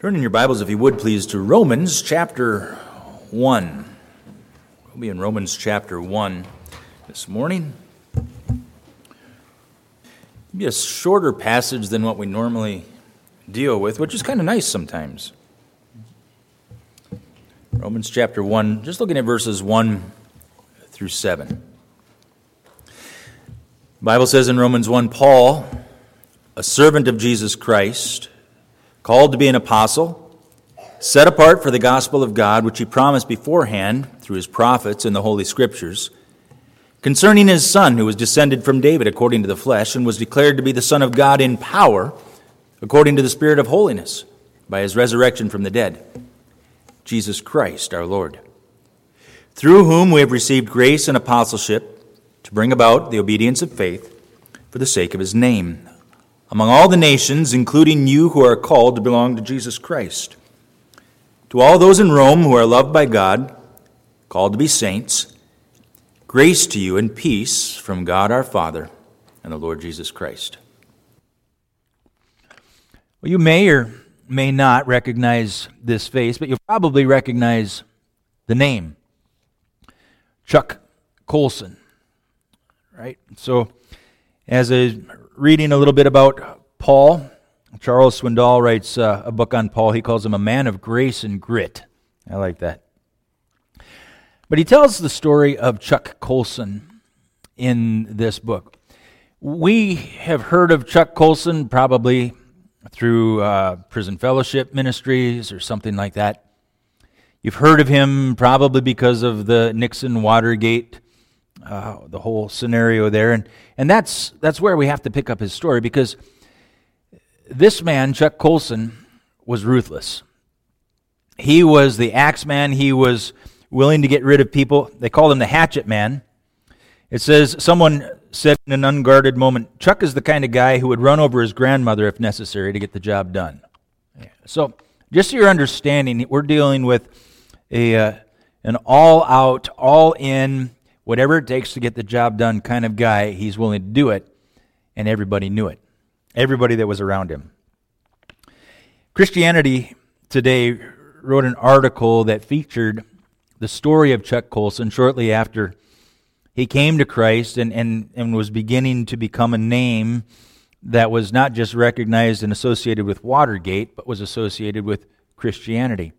Turn in your Bibles, if you would, please, to Romans chapter 1. We'll be in Romans chapter 1 this morning. It'll be a shorter passage than what we normally deal with, which is kind of nice sometimes. Romans chapter 1, just looking at verses 1 through 7. The Bible says in Romans 1, Paul, a servant of Jesus Christ, called to be an apostle, set apart for the gospel of God, which he promised beforehand through his prophets in the Holy Scriptures, concerning his Son, who was descended from David according to the flesh, and was declared to be the Son of God in power, according to the Spirit of holiness, by his resurrection from the dead, Jesus Christ our Lord, through whom we have received grace and apostleship to bring about the obedience of faith for the sake of his name, among all the nations, including you who are called to belong to Jesus Christ. To all those in Rome who are loved by God, called to be saints, grace to you and peace from God our Father and the Lord Jesus Christ. Well, you may or may not recognize this face, but you'll probably recognize the name, Chuck Colson, right? So, as a reading a little bit about Paul, Charles Swindoll writes a book on Paul. He calls him a man of grace and grit. I like that. But he tells the story of Chuck Colson in this book. We have heard of Chuck Colson probably through prison fellowship ministries or something like that. You've heard of him probably because of the Nixon-Watergate the whole scenario there, and that's where we have to pick up his story, because this man, Chuck Colson, was ruthless. He was the axe man. He was willing to get rid of people. They called him the hatchet man. It says, someone said in an unguarded moment, Chuck is the kind of guy who would run over his grandmother if necessary to get the job done. So, just so you're understanding, we're dealing with an all-out, all-in, whatever it takes to get the job done kind of guy. He's willing to do it, and everybody knew it. Everybody that was around him. Christianity Today wrote an article that featured the story of Chuck Colson shortly after he came to Christ and was beginning to become a name that was not just recognized and associated with Watergate, but was associated with Christianity.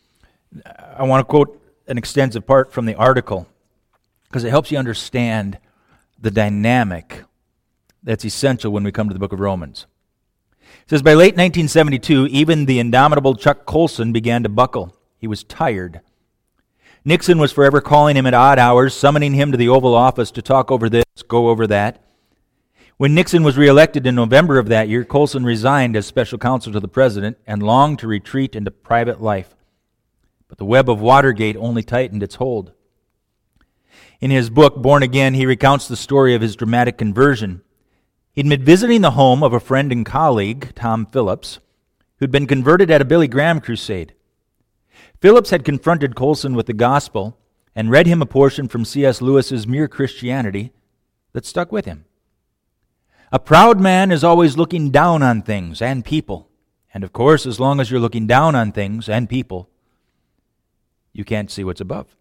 I want to quote an extensive part from the article, because it helps you understand the dynamic that's essential when we come to the book of Romans. It says, by late 1972, even the indomitable Chuck Colson began to buckle. He was tired. Nixon was forever calling him at odd hours, summoning him to the Oval Office to talk over this, go over that. When Nixon was reelected in November of that year, Colson resigned as special counsel to the president and longed to retreat into private life. But the web of Watergate only tightened its hold. In his book, Born Again, he recounts the story of his dramatic conversion. He'd been visiting the home of a friend and colleague, Tom Phillips, who'd been converted at a Billy Graham crusade. Phillips had confronted Colson with the gospel and read him a portion from C.S. Lewis's Mere Christianity that stuck with him. A proud man is always looking down on things and people. And of course, as long as you're looking down on things and people, you can't see what's above.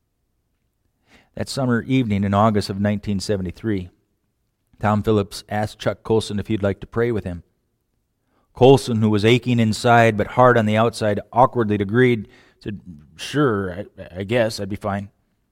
That summer evening in August of 1973, Tom Phillips asked Chuck Colson if he'd like to pray with him. Colson, who was aching inside but hard on the outside, awkwardly agreed, said, sure, I guess, I'd be fine.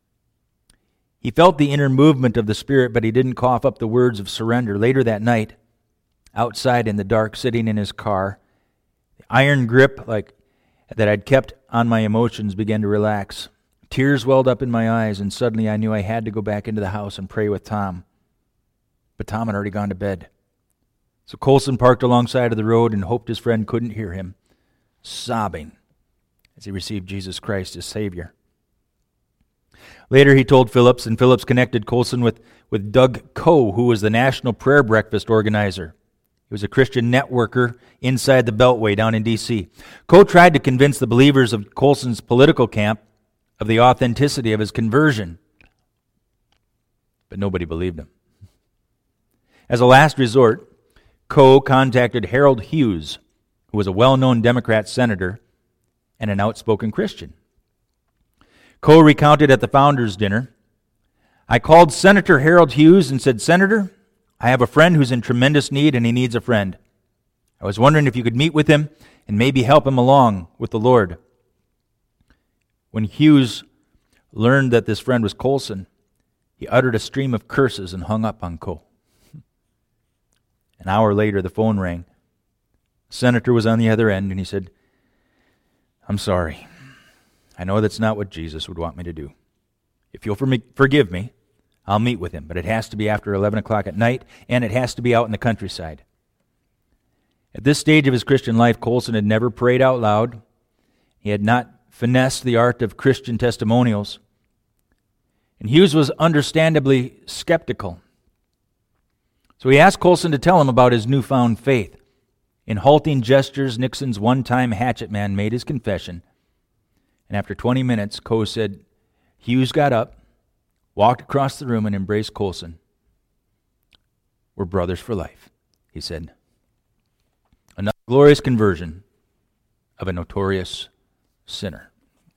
He felt the inner movement of the Spirit, but he didn't cough up the words of surrender. Later that night, outside in the dark, sitting in his car, the iron grip that I'd kept on my emotions began to relax. Tears welled up in my eyes, and suddenly I knew I had to go back into the house and pray with Tom. But Tom had already gone to bed. So Colson parked alongside of the road and hoped his friend couldn't hear him, sobbing as he received Jesus Christ as Savior. Later he told Phillips, and Phillips connected Colson with Doug Coe, who was the National Prayer Breakfast organizer. He was a Christian networker inside the Beltway down in D.C. Coe tried to convince the believers of Colson's political camp of the authenticity of his conversion, but nobody believed him. As a last resort, Coe contacted Harold Hughes, who was a well-known Democrat senator and an outspoken Christian. Coe recounted at the founders' dinner, "I called Senator Harold Hughes and said, 'Senator, I have a friend who's in tremendous need and he needs a friend. I was wondering if you could meet with him and maybe help him along with the Lord.' When Hughes learned that this friend was Colson, he uttered a stream of curses and hung up on Coe. An hour later, the phone rang. The senator was on the other end, and he said, 'I'm sorry. I know that's not what Jesus would want me to do. If you'll forgive me, I'll meet with him, but it has to be after 11 o'clock at night, and it has to be out in the countryside.' At this stage of his Christian life, Colson had never prayed out loud. He had not finessed the art of Christian testimonials. And Hughes was understandably skeptical. So he asked Colson to tell him about his newfound faith. In halting gestures, Nixon's one-time hatchet man made his confession. And after 20 minutes, Coe said, Hughes got up, walked across the room, and embraced Colson. 'We're brothers for life,' he said. Another glorious conversion of a notorious sinner.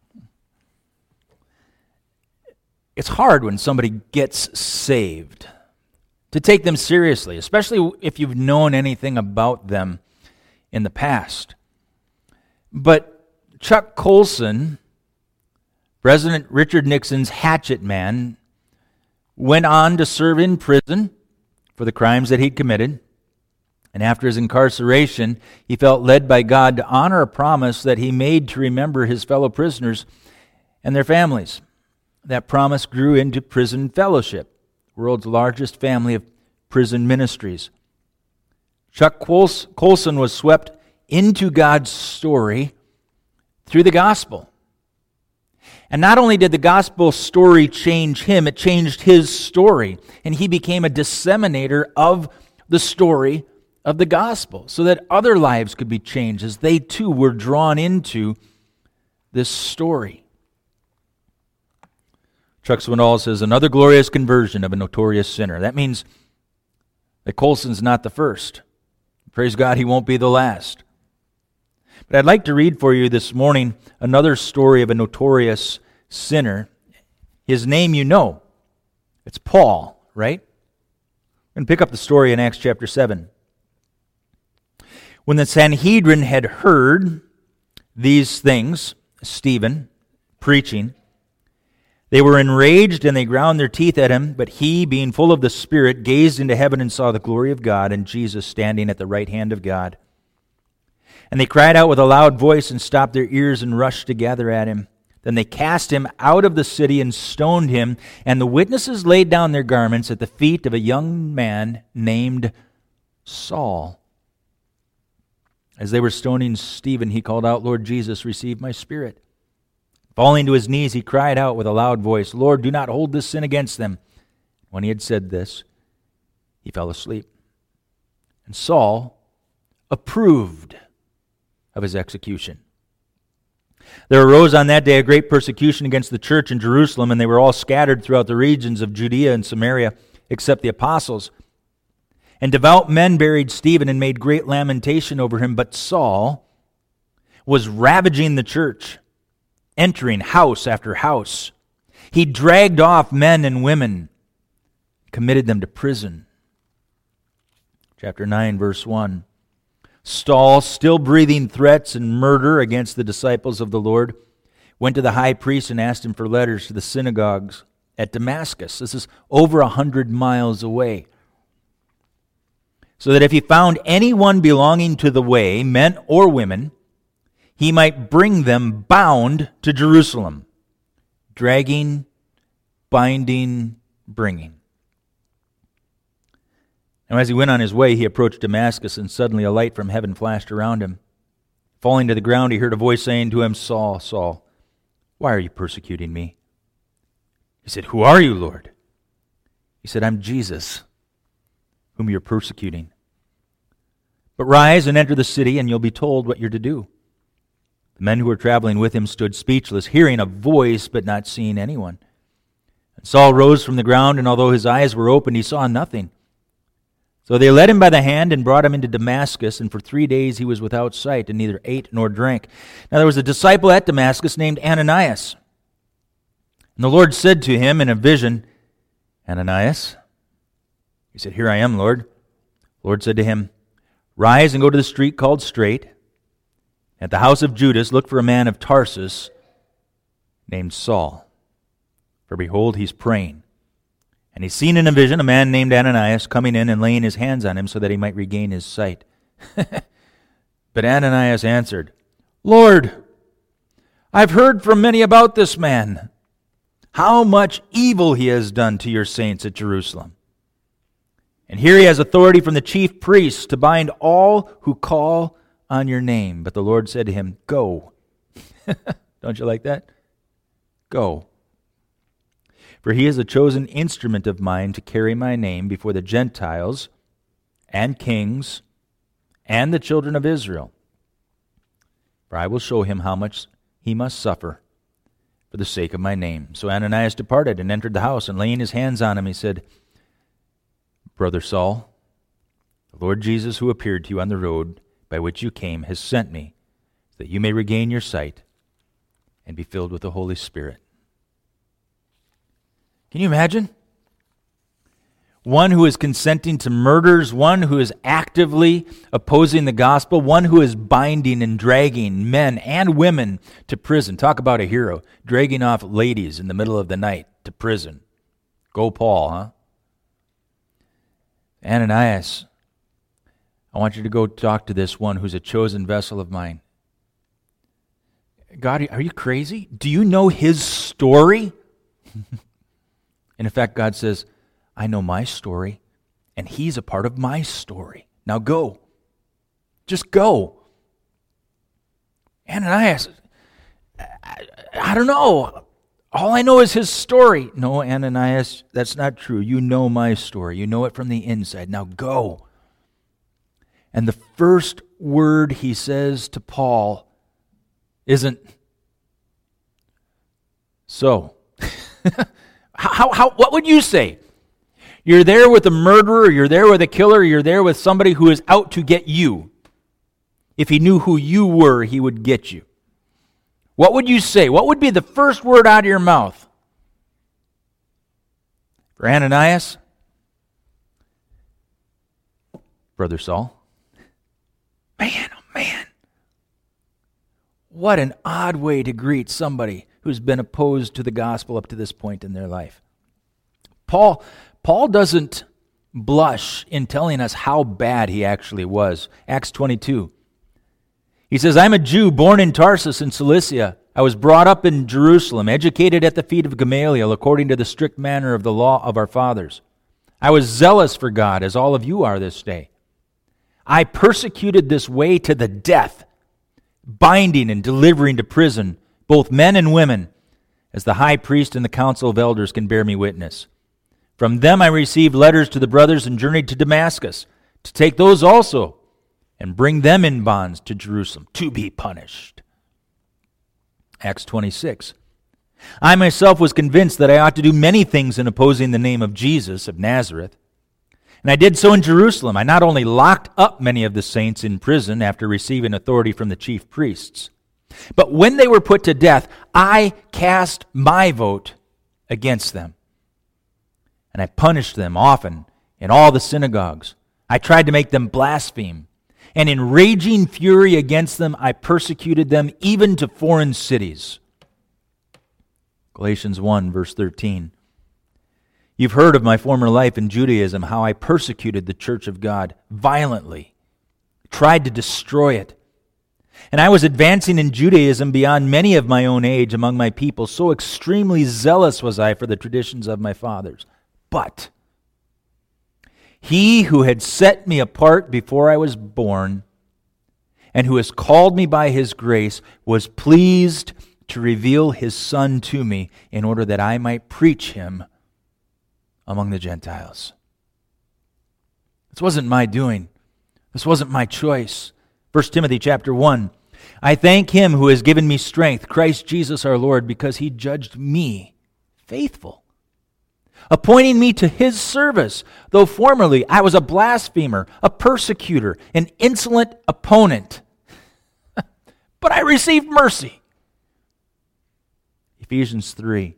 It's hard when somebody gets saved to take them seriously, especially if you've known anything about them in the past. But Chuck Colson, President Richard Nixon's hatchet man, went on to serve in prison for the crimes that he'd committed. And after his incarceration, he felt led by God to honor a promise that he made to remember his fellow prisoners and their families. That promise grew into Prison Fellowship, the world's largest family of prison ministries. Chuck Colson was swept into God's story through the gospel. And not only did the gospel story change him, it changed his story. And he became a disseminator of the story of the gospel so that other lives could be changed as they too were drawn into this story. Chuck Swindoll says, another glorious conversion of a notorious sinner. That means that Colson's not the first. Praise God, he won't be the last. But I'd like to read for you this morning another story of a notorious sinner. His name you know. It's Paul, right? We're going to pick up the story in Acts chapter 7. When the Sanhedrin had heard these things, Stephen preaching, they were enraged and they ground their teeth at him, but he, being full of the Spirit, gazed into heaven and saw the glory of God and Jesus standing at the right hand of God. And they cried out with a loud voice and stopped their ears and rushed to gather at him. Then they cast him out of the city and stoned him, and the witnesses laid down their garments at the feet of a young man named Saul. As they were stoning Stephen, he called out, Lord Jesus, receive my spirit. Falling to his knees, he cried out with a loud voice, Lord, do not hold this sin against them. When he had said this, he fell asleep. And Saul approved of his execution. There arose on that day a great persecution against the church in Jerusalem, and they were all scattered throughout the regions of Judea and Samaria, except the apostles. And devout men buried Stephen and made great lamentation over him, but Saul was ravaging the church, entering house after house. He dragged off men and women, committed them to prison. Chapter 9, verse 1. Saul, still breathing threats and murder against the disciples of the Lord, went to the high priest and asked him for letters to the synagogues at Damascus. This is over 100 miles away. So that if he found anyone belonging to the way, men or women, he might bring them bound to Jerusalem, dragging, binding, bringing. Now as he went on his way, he approached Damascus, and suddenly a light from heaven flashed around him. Falling to the ground, he heard a voice saying to him, Saul, Saul, why are you persecuting me? He said, Who are you, Lord? He said, I'm Jesus, whom you're persecuting. But rise and enter the city, and you'll be told what you're to do. The men who were traveling with him stood speechless, hearing a voice but not seeing anyone. And Saul rose from the ground, and although his eyes were opened, he saw nothing. So they led him by the hand and brought him into Damascus, and for 3 days he was without sight and neither ate nor drank. Now there was a disciple at Damascus named Ananias. And the Lord said to him in a vision, Ananias? He said, Here I am, Lord. The Lord said to him, Rise and go to the street called Straight. At the house of Judas, look for a man of Tarsus named Saul. For behold, he's praying. And he's seen in a vision a man named Ananias coming in and laying his hands on him so that he might regain his sight. But Ananias answered, Lord, I've heard from many about this man, how much evil he has done to your saints at Jerusalem. And here he has authority from the chief priests to bind all who call on your name. But the Lord said to him, Go. Don't you like that? Go. For he is a chosen instrument of mine to carry my name before the Gentiles and kings and the children of Israel. For I will show him how much he must suffer for the sake of my name. So Ananias departed and entered the house, and laying his hands on him, he said, Brother Saul, the Lord Jesus, who appeared to you on the road by which you came, has sent me, so that you may regain your sight and be filled with the Holy Spirit. Can you imagine? One who is consenting to murders, one who is actively opposing the gospel, one who is binding and dragging men and women to prison. Talk about a hero, dragging off ladies in the middle of the night to prison. Go Paul, huh? Ananias, I want you to go talk to this one who's a chosen vessel of mine. God, are you crazy? Do you know his story? And in fact, God says, I know my story, and he's a part of my story. Now go. Just go. Ananias, I don't know. All I know is his story. No, Ananias, that's not true. You know my story. You know it from the inside. Now go. And the first word he says to Paul isn't, so. What would you say? You're there with a murderer, you're there with a killer, you're there with somebody who is out to get you. If he knew who you were, he would get you. What would you say? What would be the first word out of your mouth? For Ananias, Brother Saul. Man, oh man. What an odd way to greet somebody who's been opposed to the gospel up to this point in their life. Paul doesn't blush in telling us how bad he actually was. Acts 22. He says, I'm a Jew born in Tarsus in Cilicia. I was brought up in Jerusalem, educated at the feet of Gamaliel according to the strict manner of the law of our fathers. I was zealous for God, as all of you are this day. I persecuted this way to the death, binding and delivering to prison both men and women, as the high priest and the council of elders can bear me witness. From them I received letters to the brothers and journeyed to Damascus, to take those also and bring them in bonds to Jerusalem to be punished. Acts 26. I myself was convinced that I ought to do many things in opposing the name of Jesus of Nazareth. And I did so in Jerusalem. I not only locked up many of the saints in prison after receiving authority from the chief priests, but when they were put to death, I cast my vote against them. And I punished them often in all the synagogues. I tried to make them blaspheme. And in raging fury against them, I persecuted them even to foreign cities. Galatians 1, verse 13. You've heard of my former life in Judaism, how I persecuted the church of God violently, tried to destroy it. And I was advancing in Judaism beyond many of my own age among my people. So extremely zealous was I for the traditions of my fathers. But he who had set me apart before I was born, and who has called me by his grace, was pleased to reveal his Son to me in order that I might preach him among the Gentiles. This wasn't my doing. This wasn't my choice. 1 Timothy chapter 1. I thank him who has given me strength, Christ Jesus our Lord, because he judged me faithful, appointing me to his service, though formerly I was a blasphemer, a persecutor, an insolent opponent. But I received mercy. Ephesians 3.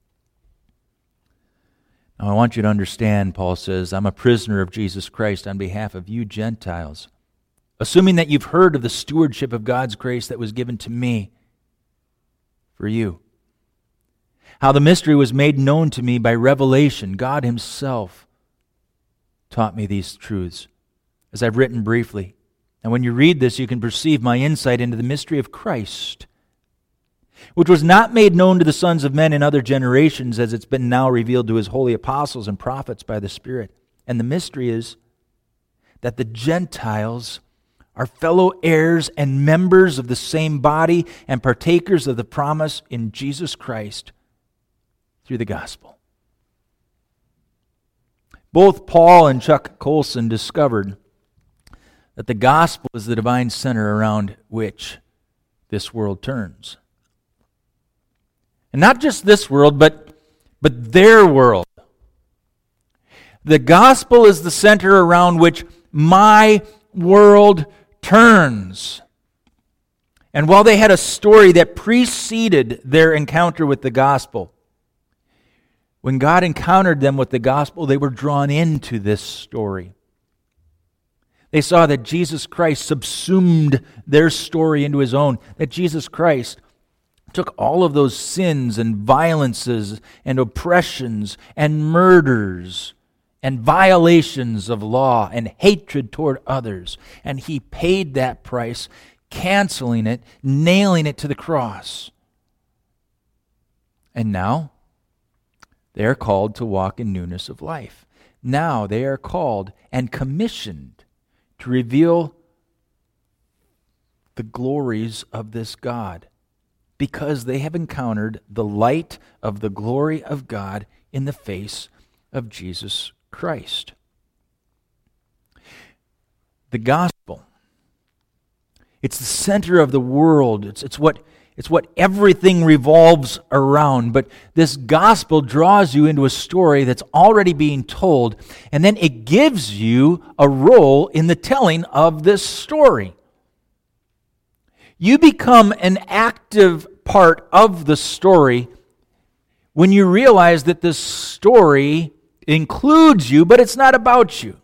Now I want you to understand, Paul says, I'm a prisoner of Jesus Christ on behalf of you Gentiles, assuming that you've heard of the stewardship of God's grace that was given to me for you. How the mystery was made known to me by revelation. God himself taught me these truths, as I've written briefly. And when you read this, you can perceive my insight into the mystery of Christ, which was not made known to the sons of men in other generations, as it's been now revealed to his holy apostles and prophets by the Spirit. And the mystery is that the Gentiles are fellow heirs and members of the same body and partakers of the promise in Jesus Christ through the gospel. Both Paul and Chuck Colson discovered that the gospel is the divine center around which this world turns. And not just this world, but their world. The gospel is the center around which my world turns. And while they had a story that preceded their encounter with the gospel, when God encountered them with the gospel, they were drawn into this story. They saw that Jesus Christ subsumed their story into his own, that Jesus Christ took all of those sins and violences and oppressions and murders and violations of law and hatred toward others, and he paid that price, canceling it, nailing it to the cross. And now they are called to walk in newness of life. Now they are called and commissioned to reveal the glories of this God, because they have encountered the light of the glory of God in the face of Jesus Christ. The gospel, it's the center of the world. It's what everything revolves around. But this gospel draws you into a story that's already being told, and then it gives you a role in the telling of this story. You become an active part of the story when you realize that this story includes you, but it's not about you.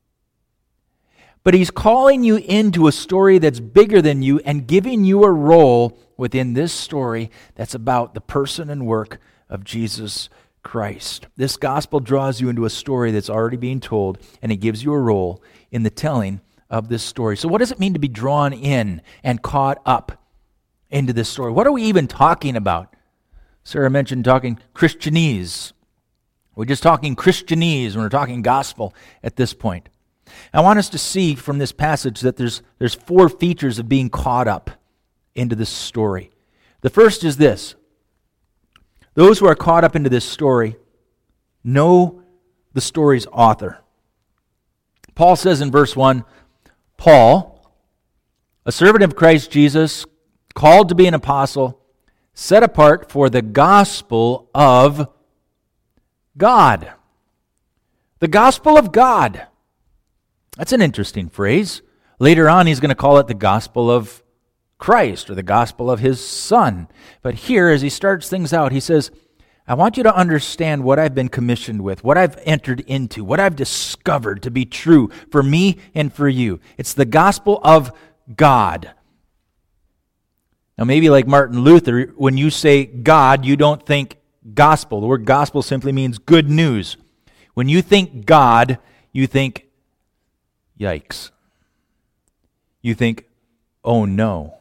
But he's calling you into a story that's bigger than you and giving you a role within this story that's about the person and work of Jesus Christ. This gospel draws you into a story that's already being told, and it gives you a role in the telling of this story. So what does it mean to be drawn in and caught up into this story? What are we even talking about? Sarah mentioned talking Christianese. We're just talking Christianese when we're talking gospel at this point. I want us to see from this passage that there's four features of being caught up into this story. The first is this: those who are caught up into this story know the story's author. Paul says in verse 1, Paul, a servant of Christ Jesus, called to be an apostle, set apart for the gospel of God. The gospel of God. That's an interesting phrase. Later on, he's going to call it the gospel of Christ, or the gospel of his Son. But here, as he starts things out, he says, I want you to understand what I've been commissioned with, what I've entered into, what I've discovered to be true for me and for you. It's the gospel of God. Now, maybe like Martin Luther, when you say God, you don't think gospel. The word gospel simply means good news. When you think God, you think yikes. You think, oh no,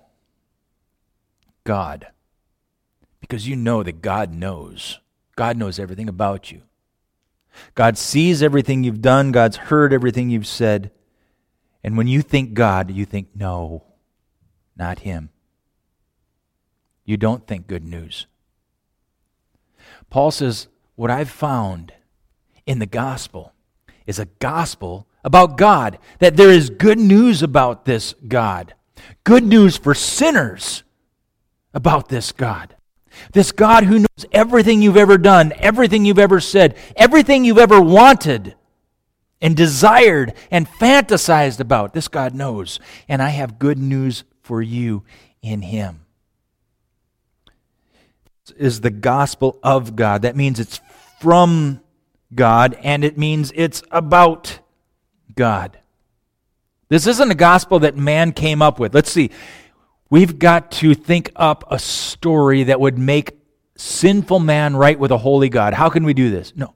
God. Because you know that God knows. God knows everything about you. God sees everything you've done. God's heard everything you've said. And when you think God, you think, no, not him. You don't think good news. Paul says, what I've found in the gospel is a gospel about God, that there is good news about this God. Good news for sinners about this God. This God who knows everything you've ever done, everything you've ever said, everything you've ever wanted and desired and fantasized about. This God knows. And I have good news for you in Him. This is the gospel of God. That means it's from God, and it means it's about God. This isn't a gospel that man came up with. Let's see. We've got to think up a story that would make sinful man right with a holy God. How can we do this? No.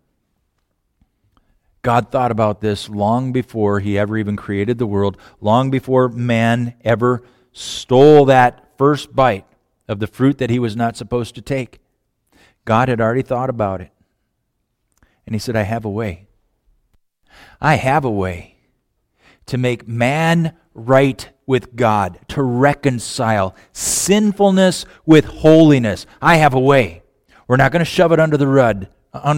God thought about this long before He ever even created the world, long before man ever stole that first bite of the fruit that he was not supposed to take. God had already thought about it. And He said, I have a way. I have a way to make man right with God, to reconcile sinfulness with holiness. I have a way. We're not going to shove it under the rug.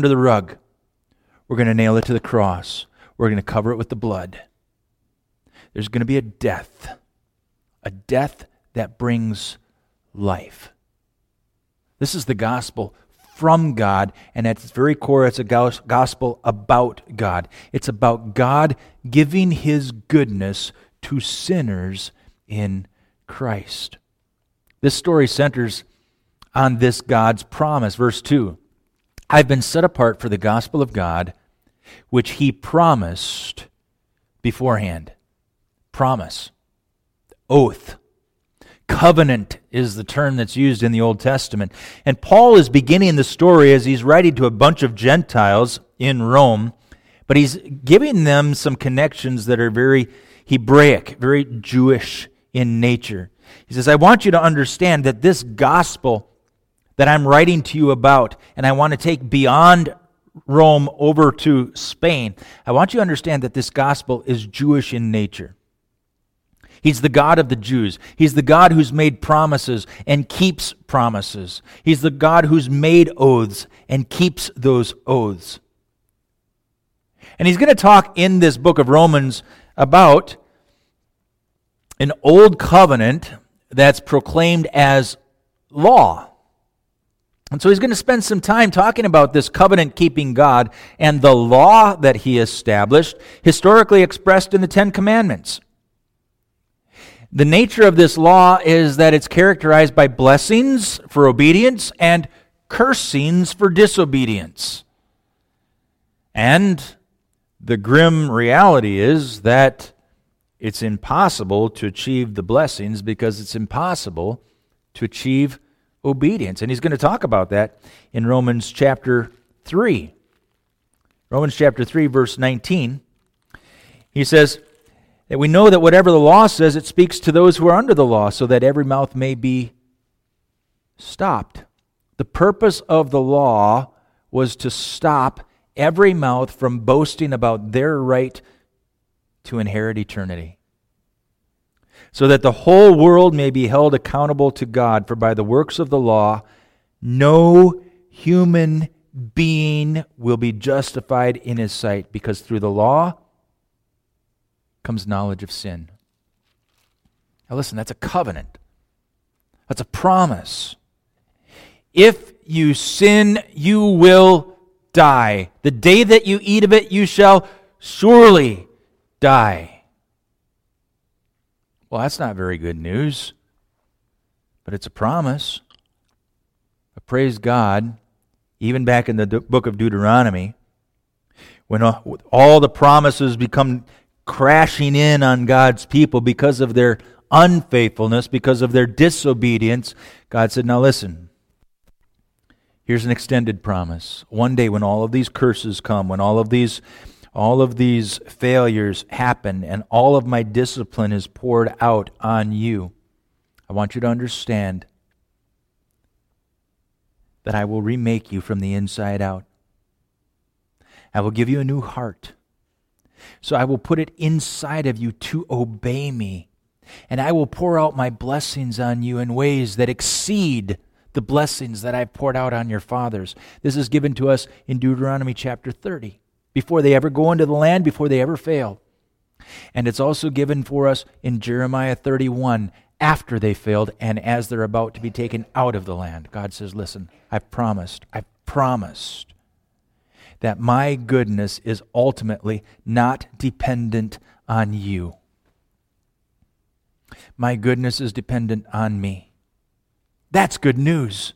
We're going to nail it to the cross. We're going to cover it with the blood. There's going to be a death that brings life. This is the gospel from God, and at its very core, it's a gospel about God. It's about God giving His goodness to sinners in Christ. This story centers on this God's promise. Verse 2, I've been set apart for the gospel of God, which He promised beforehand. Promise. Oath. Covenant is the term that's used in the Old Testament. And Paul is beginning the story as he's writing to a bunch of Gentiles in Rome, but he's giving them some connections that are very Hebraic, very Jewish in nature. He says, I want you to understand that this gospel that I'm writing to you about, and I want to take beyond Rome over to Spain, I want you to understand that this gospel is Jewish in nature. He's the God of the Jews. He's the God who's made promises and keeps promises. He's the God who's made oaths and keeps those oaths. And he's going to talk in this book of Romans about an old covenant that's proclaimed as law. And so he's going to spend some time talking about this covenant-keeping God and the law that He established, historically expressed in the Ten Commandments. The nature of this law is that it's characterized by blessings for obedience and cursings for disobedience. And the grim reality is that it's impossible to achieve the blessings because it's impossible to achieve obedience. And he's going to talk about that in Romans chapter 3. Romans chapter 3, verse 19. He says that we know that whatever the law says, it speaks to those who are under the law, so that every mouth may be stopped. The purpose of the law was to stop every mouth from boasting about their right to inherit eternity, so that the whole world may be held accountable to God. For by the works of the law, no human being will be justified in His sight, because through the law comes knowledge of sin. Now listen, that's a covenant. That's a promise. If you sin, you will die. The day that you eat of it, you shall surely die. Well, that's not very good news, but it's a promise. But praise God, even back in the book of Deuteronomy, when all the promises become crashing in on God's people because of their unfaithfulness, because of their disobedience, God said, now listen, here's an extended promise. One day when all of these curses come, when all of these failures happen, and all of my discipline is poured out on you, I want you to understand that I will remake you from the inside out. I will give you a new heart. So I will put it inside of you to obey me. And I will pour out my blessings on you in ways that exceed the blessings that I've poured out on your fathers. This is given to us in Deuteronomy chapter 30, before they ever go into the land, before they ever fail. And it's also given for us in Jeremiah 31, after they failed and as they're about to be taken out of the land. God says, listen, I've promised that my goodness is ultimately not dependent on you. My goodness is dependent on me. That's good news.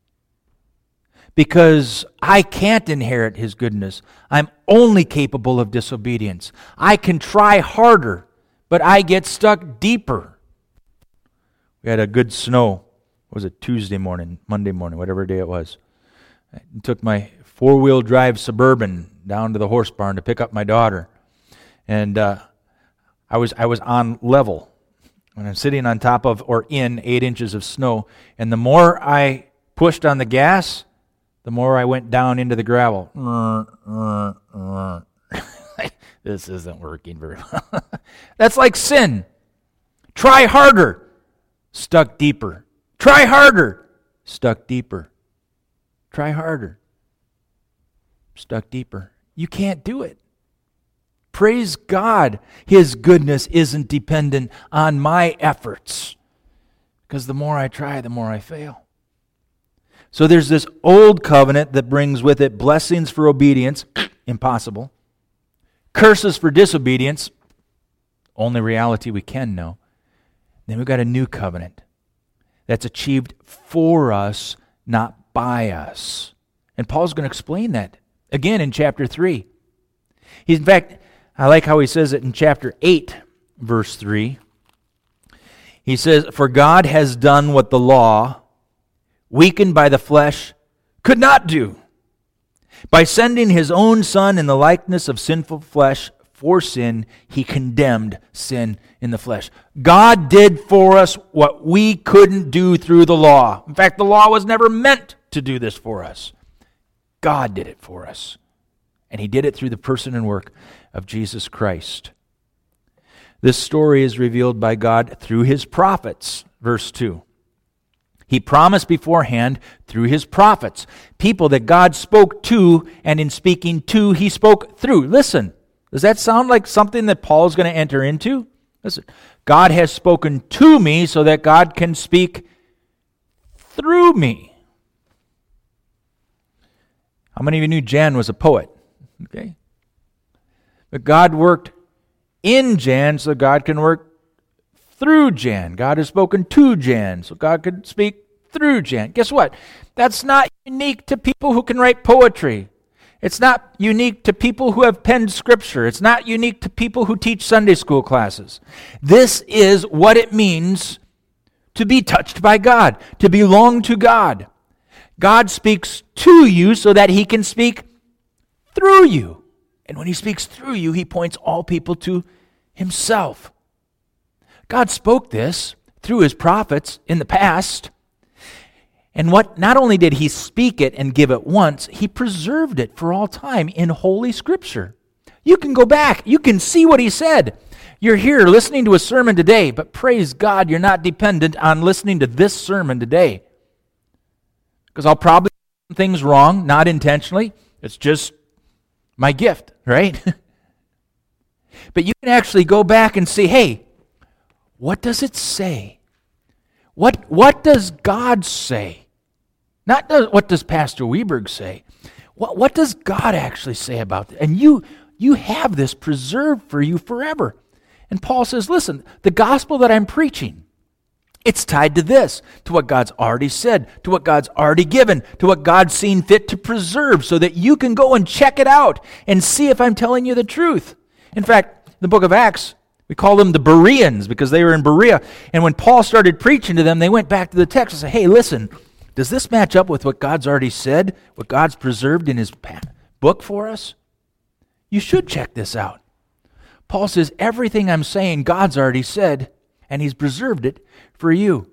Because I can't inherit His goodness. I'm only capable of disobedience. I can try harder, but I get stuck deeper. We had a good snow. What was it, Tuesday morning, Monday morning, whatever day it was. I took my four-wheel drive Suburban down to the horse barn to pick up my daughter. And I was on level. When I'm sitting on top of or in 8 inches of snow, and the more I pushed on the gas, the more I went down into the gravel. This isn't working very well. That's like sin. Try harder, stuck deeper. Try harder, stuck deeper. Try harder, stuck deeper. You can't do it. Praise God, His goodness isn't dependent on my efforts. Because the more I try, the more I fail. So there's this old covenant that brings with it blessings for obedience, impossible. Curses for disobedience, only reality we can know. Then we've got a new covenant that's achieved for us, not by us. And Paul's going to explain that again in chapter 3. In fact, I like how he says it in chapter 8, verse 3. He says, "For God has done what the law, weakened by the flesh, could not do. By sending His own Son in the likeness of sinful flesh for sin, He condemned sin in the flesh." God did for us what we couldn't do through the law. In fact, the law was never meant to do this for us. God did it for us. And He did it through the person and work of Jesus Christ. This story is revealed by God through His prophets. Verse 2. He promised beforehand through His prophets, people that God spoke to, and in speaking to, He spoke through. Listen, does that sound like something that Paul is going to enter into? Listen, God has spoken to me so that God can speak through me. How many of you knew Jan was a poet? Okay. But God worked in Jan so God can work through Jan. God has spoken to Jan so God could speak through Jan. Guess what? That's not unique to people who can write poetry. It's not unique to people who have penned scripture. It's not unique to people who teach Sunday school classes. This is what it means to be touched by God, to belong to God. God speaks to you so that He can speak through you. And when He speaks through you, He points all people to Himself. God spoke this through His prophets in the past. And not only did He speak it and give it once, He preserved it for all time in Holy Scripture. You can go back. You can see what He said. You're here listening to a sermon today, but praise God, you're not dependent on listening to this sermon today. Because I'll probably do things wrong, not intentionally. It's just my gift, right? But you can actually go back and see, hey, what does it say? What does God say? Not what does Pastor Weberg say. What does God actually say about it? And you have this preserved for you forever. And Paul says, listen, the gospel that I'm preaching, it's tied to this, to what God's already said, to what God's already given, to what God's seen fit to preserve so that you can go and check it out and see if I'm telling you the truth. In fact, the book of Acts, we call them the Bereans because they were in Berea. And when Paul started preaching to them, they went back to the text and said, hey, listen, does this match up with what God's already said, what God's preserved in His book for us? You should check this out. Paul says, everything I'm saying, God's already said, and He's preserved it for you.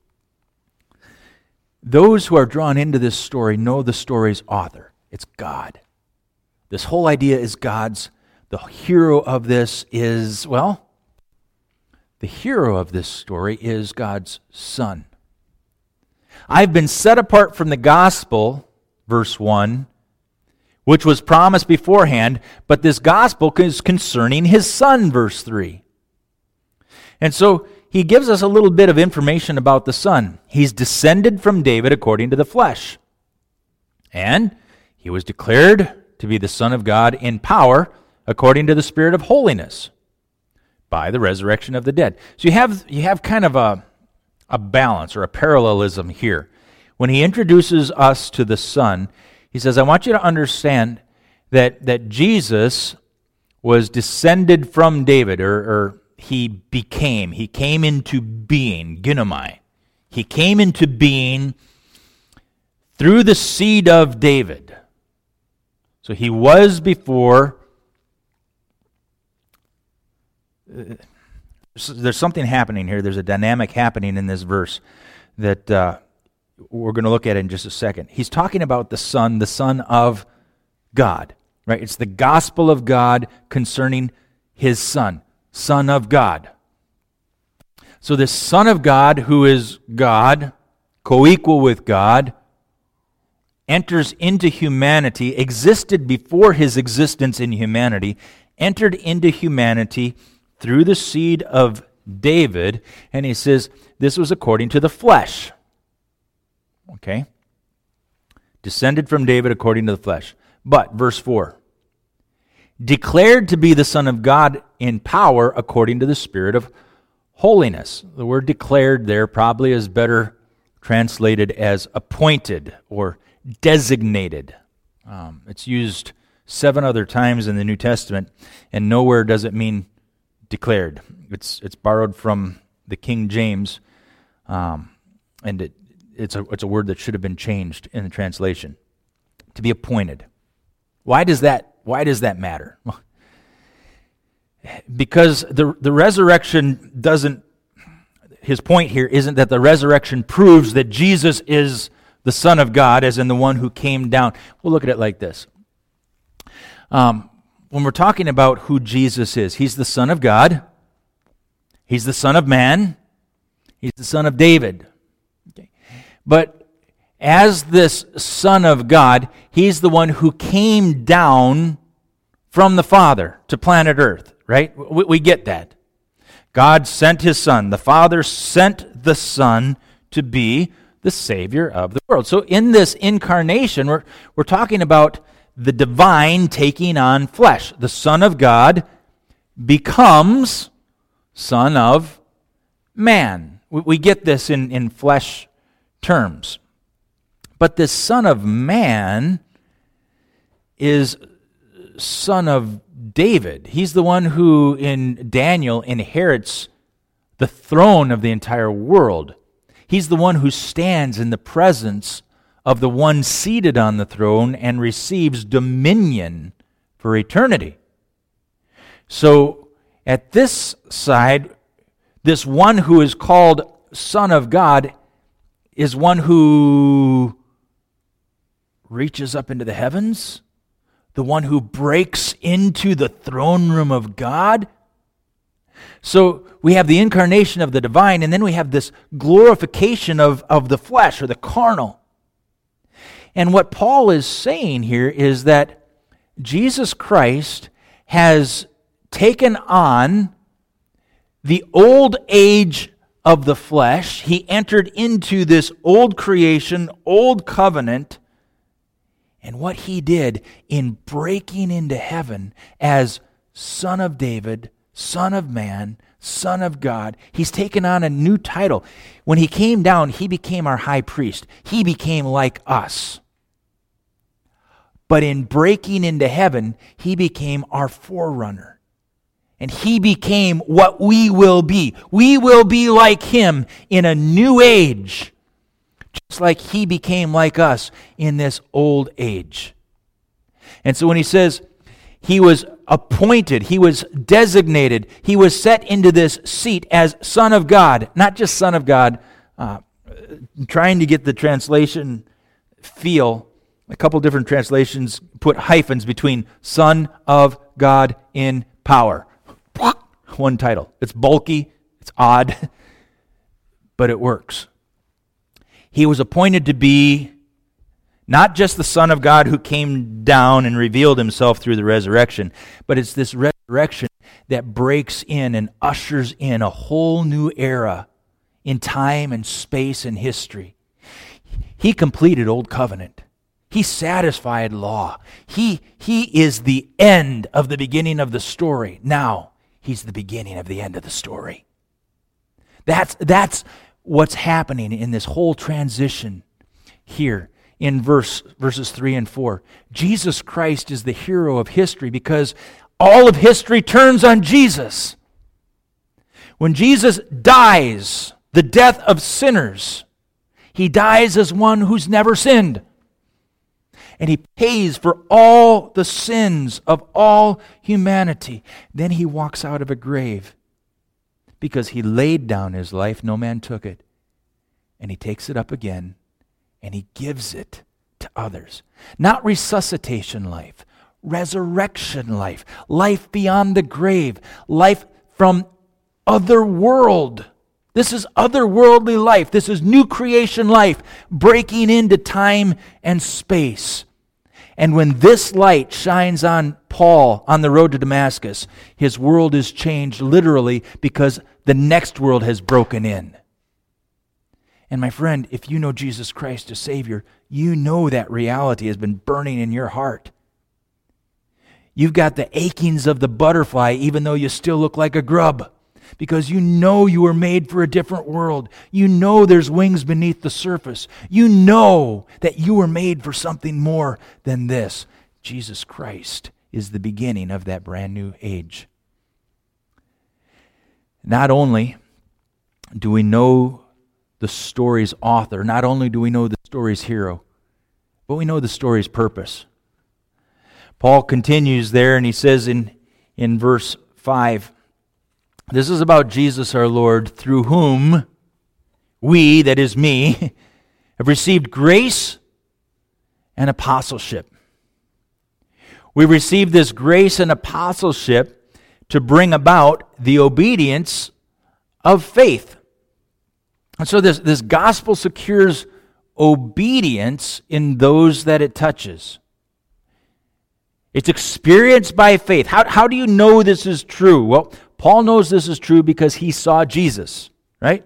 Those who are drawn into this story know the story's author. It's God. This whole idea is God's. The hero of this is, the hero of this story is God's Son. I've been set apart from the gospel, verse 1, which was promised beforehand, but this gospel is concerning His Son, verse 3. And so he gives us a little bit of information about the Son. He's descended from David according to the flesh. And he was declared to be the Son of God in power according to the Spirit of holiness by the resurrection of the dead. So you have kind of a balance or a parallelism here. When he introduces us to the Son, he says, I want you to understand that Jesus was descended from David, or he came into being, ginomai. He came into being through the seed of David. So he was before. There's something happening here. There's a dynamic happening in this verse that we're going to look at in just a second. He's talking about the Son of God, right? It's the gospel of God concerning his Son of God. So this Son of God, who is God, co-equal with God, enters into humanity, existed before his existence in humanity, entered into humanity through the seed of David, and he says this was according to the flesh. Okay? Descended from David according to the flesh. But, verse 4, declared to be the Son of God in power according to the Spirit of holiness. The word declared there probably is better translated as appointed or designated. It's used 7 other times in the New Testament, and nowhere does it mean declared. It's borrowed from the King James, and it's a word that should have been changed in the translation. To be appointed. Why does that matter? Because the resurrection doesn't, his point here isn't that the resurrection proves that Jesus is the Son of God, as in the one who came down. We'll look at it like this. When we're talking about who Jesus is, he's the Son of God, he's the Son of Man, he's the Son of David. Okay. But as this Son of God, he's the one who came down from the Father to planet Earth, right? We get that. God sent his Son. The Father sent the Son to be the Savior of the world. So in this incarnation, we're talking about the divine taking on flesh. The Son of God becomes Son of Man. We get this in flesh terms. But this Son of Man is Son of David. He's the one who in Daniel inherits the throne of the entire world. He's the one who stands in the presence of the one seated on the throne and receives dominion for eternity. So at this side, this one who is called Son of God is one who reaches up into the heavens, the one who breaks into the throne room of God. So we have the incarnation of the divine, and then we have this glorification of the flesh or the carnal. And what Paul is saying here is that Jesus Christ has taken on the old age of the flesh. He entered into this old creation, old covenant, and what he did in breaking into heaven as Son of David, Son of Man, Son of God, he's taken on a new title. When he came down, he became our high priest. He became like us. But in breaking into heaven, he became our forerunner. And he became what we will be. We will be like him in a new age, just like he became like us in this old age. And so when he says he was appointed, he was designated, he was set into this seat as Son of God, not just Son of God, trying to get the translation feel. A couple different translations put hyphens between Son of God in power. One title. It's bulky, it's odd, but it works. He was appointed to be not just the Son of God who came down and revealed himself through the resurrection, but it's this resurrection resurrection that breaks in and ushers in a whole new era in time and space and history. He completed Old Covenant. He satisfied law. He is the end of the beginning of the story. Now, he's the beginning of the end of the story. That's what's happening in this whole transition here in verses 3 and 4. Jesus Christ is the hero of history because all of history turns on Jesus. When Jesus dies, the death of sinners, he dies as one who's never sinned. And he pays for all the sins of all humanity. Then he walks out of a grave because he laid down his life, no man took it. And he takes it up again and he gives it to others. Not resuscitation life, resurrection life, life beyond the grave, life from other world. This is otherworldly life. This is new creation life, breaking into time and space. And when this light shines on Paul on the road to Damascus, his world is changed literally because the next world has broken in. And my friend, if you know Jesus Christ as Savior, you know that reality has been burning in your heart. You've got the achings of the butterfly even though you still look like a grub. Because you know you were made for a different world. You know there's wings beneath the surface. You know that you were made for something more than this. Jesus Christ is the beginning of that brand new age. Not only do we know the story's author, not only do we know the story's hero, but we know the story's purpose. Paul continues there and he says in verse 5, this is about Jesus our Lord, through whom we, that is me, have received grace and apostleship. We received this grace and apostleship to bring about the obedience of faith. And so this gospel secures obedience in those that it touches. It's experienced by faith. How do you know this is true? Well, Paul knows this is true because he saw Jesus, right?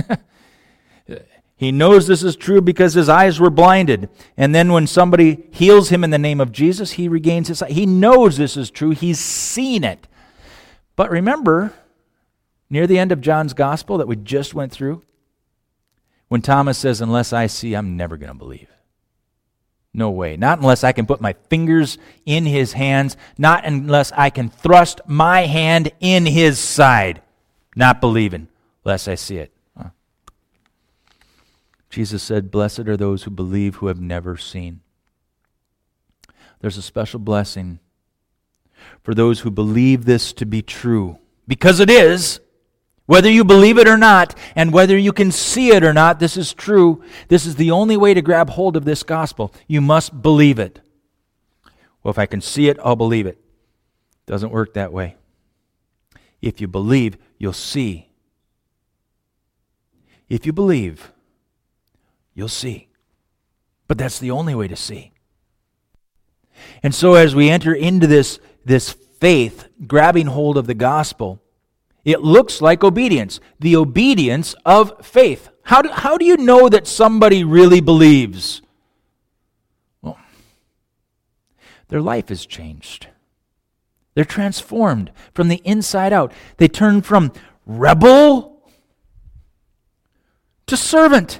He knows this is true because his eyes were blinded. And then when somebody heals him in the name of Jesus, he regains his sight. He knows this is true. He's seen it. But remember, near the end of John's gospel that we just went through, when Thomas says, unless I see, I'm never going to believe. No way. Not unless I can put my fingers in his hands. Not unless I can thrust my hand in his side. Not believing, unless I see it. Huh. Jesus said, blessed are those who believe who have never seen. There's a special blessing for those who believe this to be true. Because it is. Whether you believe it or not, and whether you can see it or not, this is true. This is the only way to grab hold of this gospel. You must believe it. Well, if I can see it, I'll believe it. Doesn't work that way. If you believe, you'll see. If you believe, you'll see. But that's the only way to see. And so as we enter into this faith, grabbing hold of the gospel, it looks like obedience, the obedience of faith. How do you know that somebody really believes? Well, their life is changed. They're transformed from the inside out. They turn from rebel to servant.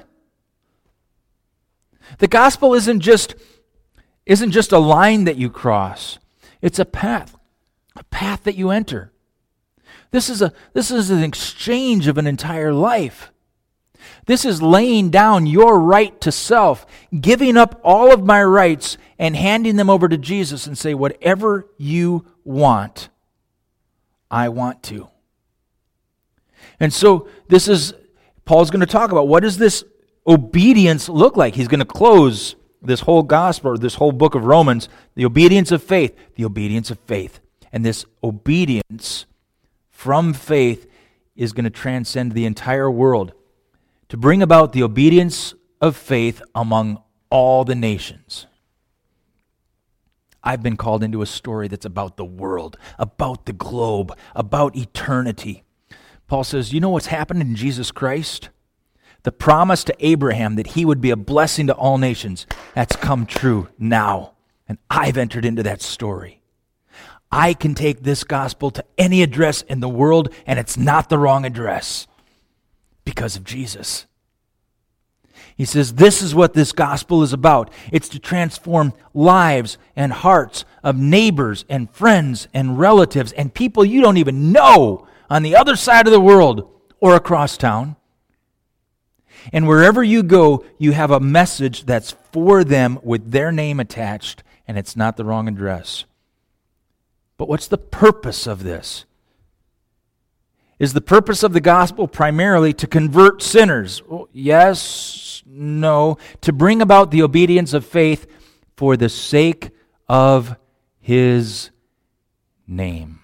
The gospel isn't just a line that you cross. It's a path that you enter. This is an exchange of an entire life. This is laying down your right to self, giving up all of my rights and handing them over to Jesus and say, whatever you want, I want to. And so Paul's going to talk about what does this obedience look like. He's going to close this whole gospel, or this whole book of Romans, the obedience of faith. And this obedience from faith is going to transcend the entire world to bring about the obedience of faith among all the nations. I've been called into a story that's about the world, about the globe, about eternity. Paul says, you know what's happened in Jesus Christ? The promise to Abraham that he would be a blessing to all nations, that's come true now. And I've entered into that story. I can take this gospel to any address in the world, and it's not the wrong address because of Jesus. He says, this is what this gospel is about. It's to transform lives and hearts of neighbors and friends and relatives and people you don't even know on the other side of the world or across town. And wherever you go, you have a message that's for them with their name attached, and it's not the wrong address. But what's the purpose of this? Is the purpose of the gospel primarily to convert sinners? Well, yes, no. To bring about the obedience of faith for the sake of His name.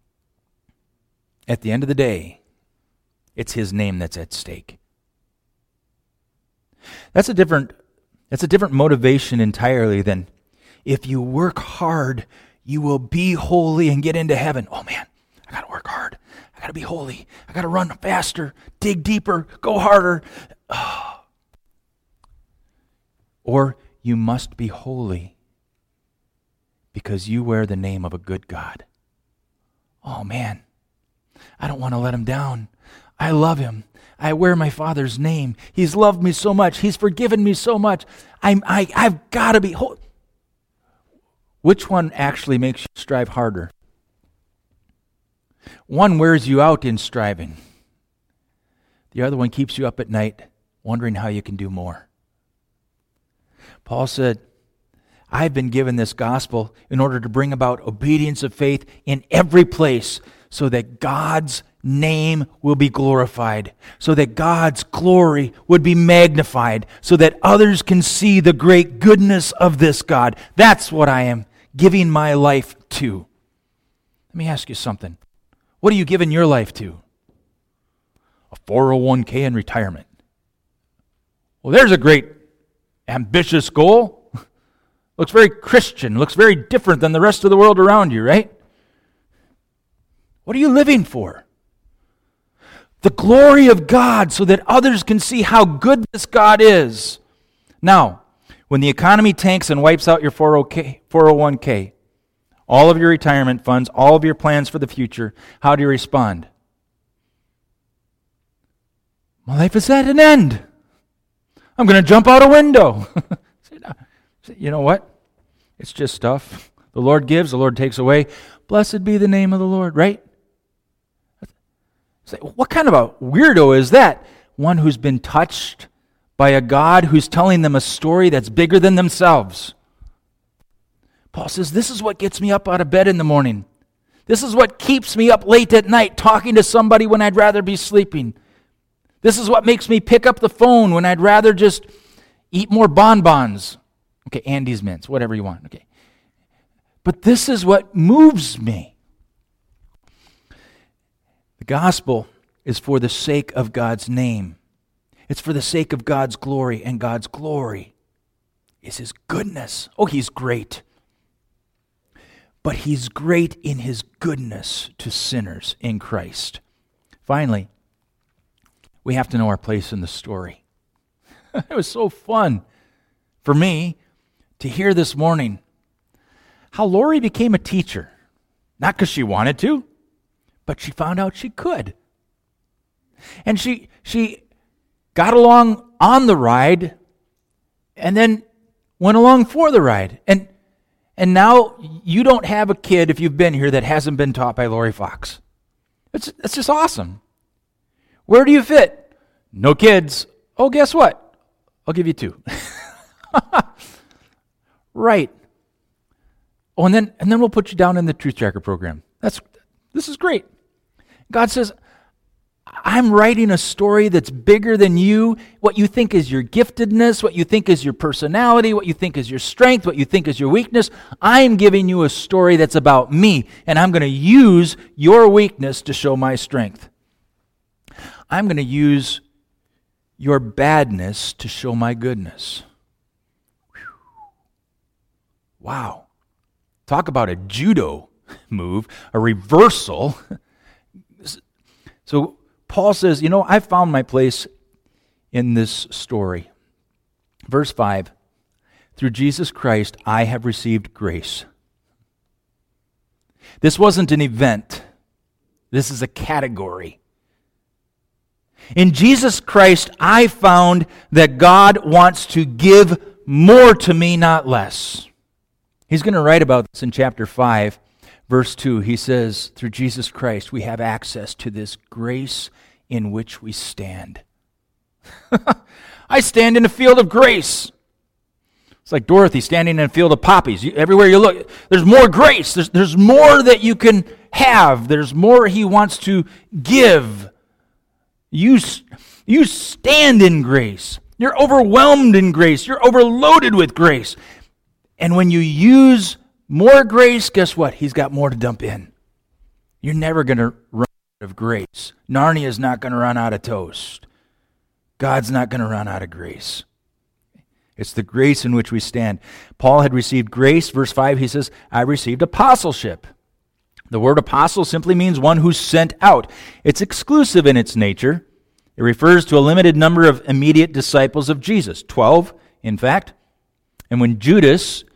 At the end of the day, it's His name that's at stake. That's a different motivation entirely than if you work hard, you will be holy and get into heaven. Oh man, I got to work hard. I got to be holy. I got to run faster, dig deeper, go harder. Or you must be holy because you wear the name of a good God. Oh man, I don't want to let Him down. I love Him. I wear my Father's name. He's loved me so much. He's forgiven me so much. I've got to be holy. Which one actually makes you strive harder? One wears you out in striving. The other one keeps you up at night wondering how you can do more. Paul said, I've been given this gospel in order to bring about obedience of faith in every place so that God's name will be glorified, so that God's glory would be magnified, so that others can see the great goodness of this God. That's what I am giving my life to. Let me ask you something. What are you giving your life to? A 401k in retirement. Well, there's a great ambitious goal. Looks very Christian, looks very different than the rest of the world around you, right? What are you living for? The glory of God so that others can see how good this God is. Now, when the economy tanks and wipes out your 401k, all of your retirement funds, all of your plans for the future, how do you respond? My life is at an end. I'm going to jump out a window. You know what? It's just stuff. The Lord gives, the Lord takes away. Blessed be the name of the Lord, right? What kind of a weirdo is that? One who's been touched by a God who's telling them a story that's bigger than themselves. Paul says, this is what gets me up out of bed in the morning. This is what keeps me up late at night talking to somebody when I'd rather be sleeping. This is what makes me pick up the phone when I'd rather just eat more bonbons. Okay, Andy's Mints, whatever you want. Okay. But this is what moves me. The gospel is for the sake of God's name. It's for the sake of God's glory, and God's glory is His goodness. Oh, He's great. But He's great in His goodness to sinners in Christ. Finally, we have to know our place in the story. It was so fun for me to hear this morning how Lori became a teacher. Not because she wanted to, but she found out she could. And she got along on the ride and then went along for the ride. And now you don't have a kid, if you've been here, that hasn't been taught by Lori Fox. It's just awesome. Where do you fit? No kids. Oh, guess what? I'll give you 2. Right. Oh, and then we'll put you down in the Truth Tracker program. This is great. God says, I'm writing a story that's bigger than you, what you think is your giftedness, what you think is your personality, what you think is your strength, what you think is your weakness. I'm giving you a story that's about me, and I'm going to use your weakness to show my strength. I'm going to use your badness to show my goodness. Whew. Wow. Talk about a judo move, a reversal. So Paul says, I found my place in this story. Verse 5, through Jesus Christ, I have received grace. This wasn't an event. This is a category. In Jesus Christ, I found that God wants to give more to me, not less. He's going to write about this in chapter 5, verse 2. He says, through Jesus Christ, we have access to this grace in which we stand. I stand in a field of grace. It's like Dorothy standing in a field of poppies. Everywhere you look, there's more grace. There's more that you can have. There's more He wants to give. You stand in grace. You're overwhelmed in grace. You're overloaded with grace. And when you use more grace, guess what? He's got more to dump in. You're never going to run out of grace. Narnia's not going to run out of toast. God's not going to run out of grace. It's the grace in which we stand. Paul had received grace. Verse 5, he says, I received apostleship. The word apostle simply means one who's sent out. It's exclusive in its nature. It refers to a limited number of immediate disciples of Jesus, 12, in fact. And when Judas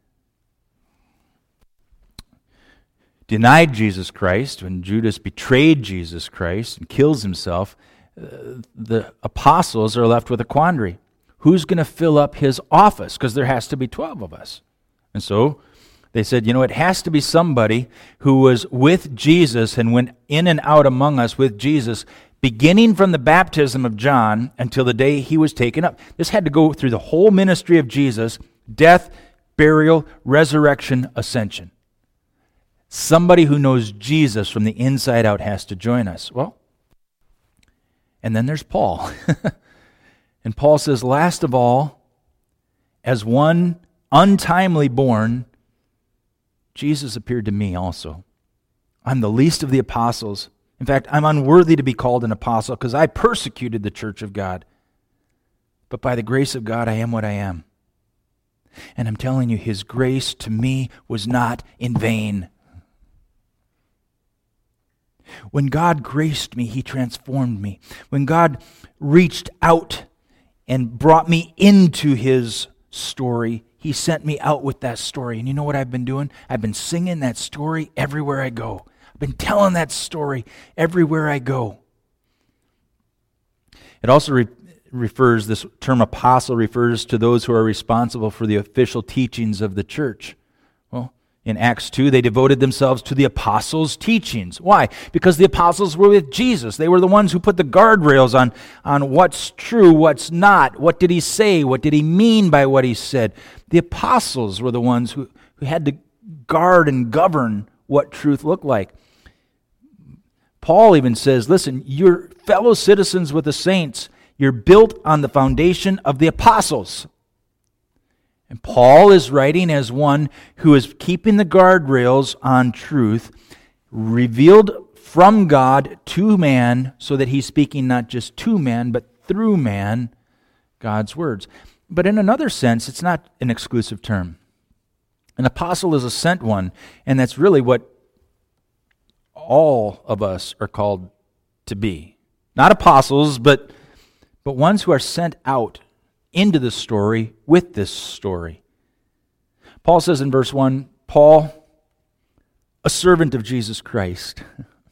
denied Jesus Christ, when Judas betrayed Jesus Christ and kills himself, the apostles are left with a quandary. Who's going to fill up his office? Because there has to be 12 of us. And so they said, it has to be somebody who was with Jesus and went in and out among us with Jesus, beginning from the baptism of John until the day he was taken up. This had to go through the whole ministry of Jesus, death, burial, resurrection, ascension. Somebody who knows Jesus from the inside out has to join us. Well, and then there's Paul. And Paul says, last of all, as one untimely born, Jesus appeared to me also. I'm the least of the apostles. In fact, I'm unworthy to be called an apostle because I persecuted the church of God. But by the grace of God, I am what I am. And I'm telling you, His grace to me was not in vain. When God graced me, He transformed me. When God reached out and brought me into His story, He sent me out with that story. And you know what I've been doing? I've been singing that story everywhere I go. I've been telling that story everywhere I go. It also refers, this term apostle refers to those who are responsible for the official teachings of the church. Well, in Acts 2, they devoted themselves to the apostles' teachings. Why? Because the apostles were with Jesus. They were the ones who put the guardrails on what's true, what's not. What did He say? What did He mean by what He said? The apostles were the ones who had to guard and govern what truth looked like. Paul even says, listen, you're fellow citizens with the saints. You're built on the foundation of the apostles. And Paul is writing as one who is keeping the guardrails on truth, revealed from God to man, so that he's speaking not just to man, but through man, God's words. But in another sense, it's not an exclusive term. An apostle is a sent one, and that's really what all of us are called to be. Not apostles, but ones who are sent out into the story with this story. Paul says in verse 1, Paul, a servant of Jesus Christ,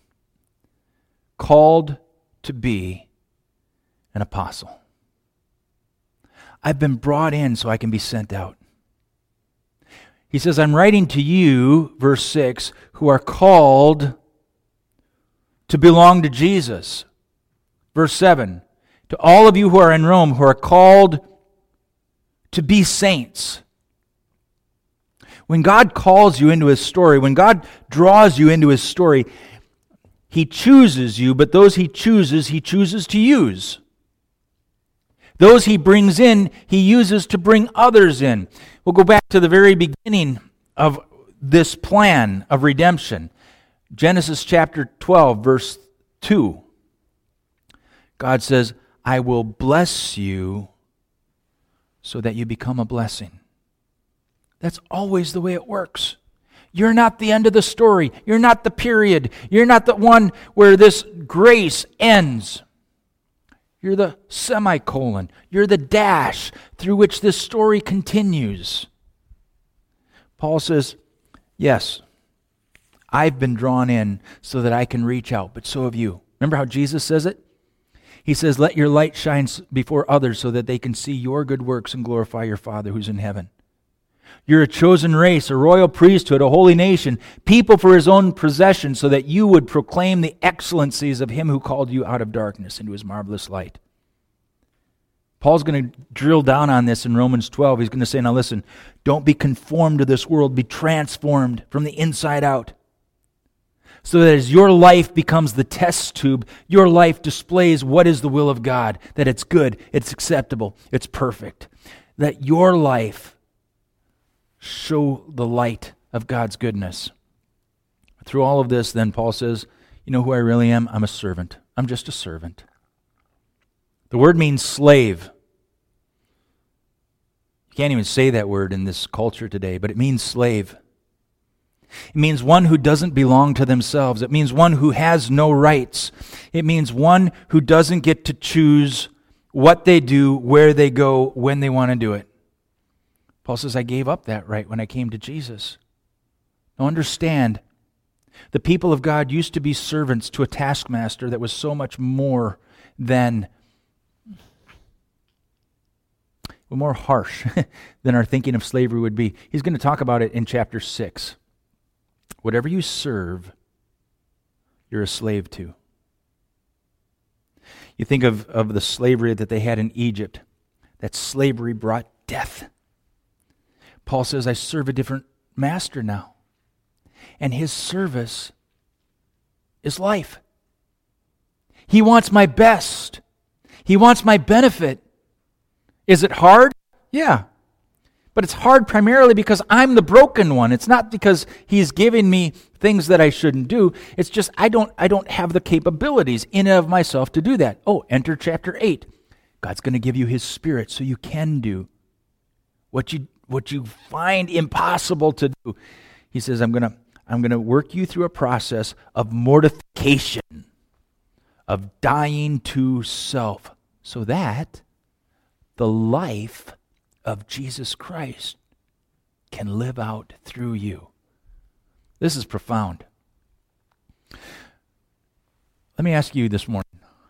called to be an apostle. I've been brought in so I can be sent out. He says, I'm writing to you, verse 6, who are called to belong to Jesus. Verse 7, to all of you who are in Rome, who are called to be saints. When God calls you into His story, when God draws you into His story, He chooses you, but those He chooses to use. Those He brings in, He uses to bring others in. We'll go back to the very beginning of this plan of redemption. Genesis chapter 12, verse 2. God says, I will bless you so that you become a blessing. That's always the way it works. You're not the end of the story. You're not the period. You're not the one where this grace ends. You're the semicolon. You're the dash through which this story continues. Paul says, yes, I've been drawn in so that I can reach out, but so have you. Remember how Jesus says it? He says, let your light shine before others so that they can see your good works and glorify your Father who's in heaven. You're a chosen race, a royal priesthood, a holy nation, people for his own possession, so that you would proclaim the excellencies of him who called you out of darkness into his marvelous light. Paul's going to drill down on this in Romans 12. He's going to say, now listen, don't be conformed to this world, be transformed from the inside out. So that as your life becomes the test tube, your life displays what is the will of God, that it's good, it's acceptable, it's perfect. That your life show the light of God's goodness. Through all of this, then, Paul says, you know who I really am? I'm a servant. I'm just a servant. The word means slave. You can't even say that word in this culture today, but it means slave. It means one who doesn't belong to themselves. It means one who has no rights. It means one who doesn't get to choose what they do, where they go, when they want to do it. Paul says, I gave up that right when I came to Jesus. Now understand, the people of God used to be servants to a taskmaster that was so much more than, more harsh than our thinking of slavery would be. He's going to talk about it in chapter 6. Whatever you serve, you're a slave to. You think of the slavery that they had in Egypt. That slavery brought death. Paul says, I serve a different master now. And his service is life. He wants my best. He wants my benefit. Is it hard? Yeah. But it's hard primarily because I'm the broken one. It's not because he's giving me things that I shouldn't do. It's just I don't have the capabilities in and of myself to do that. Oh, enter chapter 8. God's going to give you his Spirit so you can do what you find impossible to do. He says, I'm going to work you through a process of mortification, of dying to self, so that the life of Jesus Christ can live out through you. This is profound. Let me ask you this morning.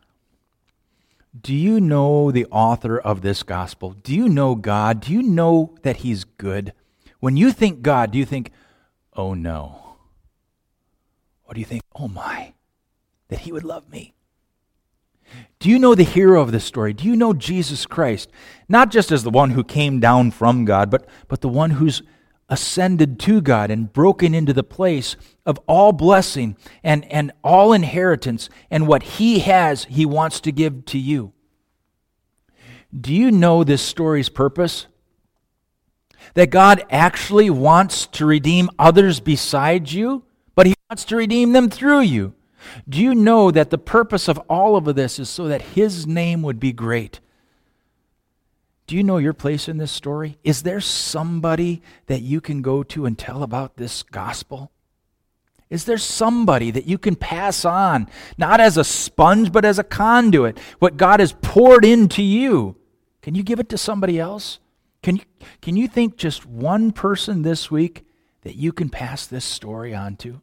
Do you know the author of this gospel? Do you know God? Do you know that he's good? When you think God, do you think, oh no? Or do you think, oh my, that he would love me? Do you know the hero of this story? Do you know Jesus Christ? Not just as the one who came down from God, but the one who's ascended to God and broken into the place of all blessing and all inheritance, and what he has, he wants to give to you. Do you know this story's purpose? That God actually wants to redeem others besides you, but he wants to redeem them through you. Do you know that the purpose of all of this is so that his name would be great? Do you know your place in this story? Is there somebody that you can go to and tell about this gospel? Is there somebody that you can pass on, not as a sponge, but as a conduit? What God has poured into you, can you give it to somebody else? Can you think just one person this week that you can pass this story on to?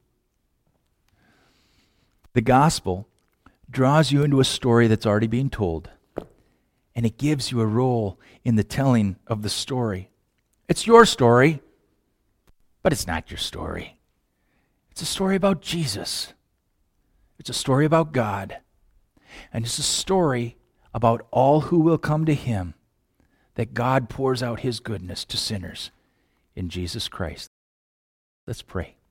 The gospel draws you into a story that's already being told, and it gives you a role in the telling of the story. It's your story, but it's not your story. It's a story about Jesus. It's a story about God. And it's a story about all who will come to him, that God pours out his goodness to sinners in Jesus Christ. Let's pray.